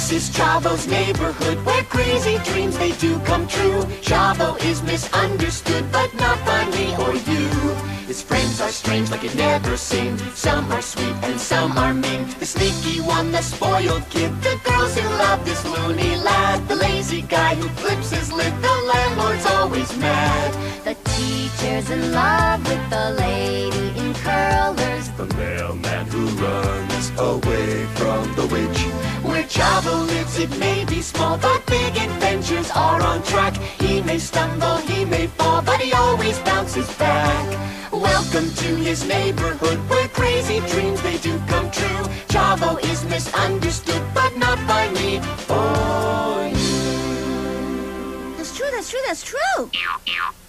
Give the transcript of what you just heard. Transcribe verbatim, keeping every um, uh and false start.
This is Chavo's neighborhood, where crazy dreams they do come true. Chavo is misunderstood, but not by me or you. His friends are strange like it never seemed. Some are sweet and some are mean. The sneaky one, the spoiled kid, the girls who love this loony lad, the lazy guy who flips his lid, the landlord's always mad. The teacher's in love with the lady in curlers, the mailman who runs away from the witch. Where Chavo lives it may be small, but big adventures are on track. He may stumble, he may fall, but he always bounces back. Welcome to his neighborhood, where crazy dreams they do come true. Chavo is misunderstood, but not by me or you. That's true, that's true, that's true.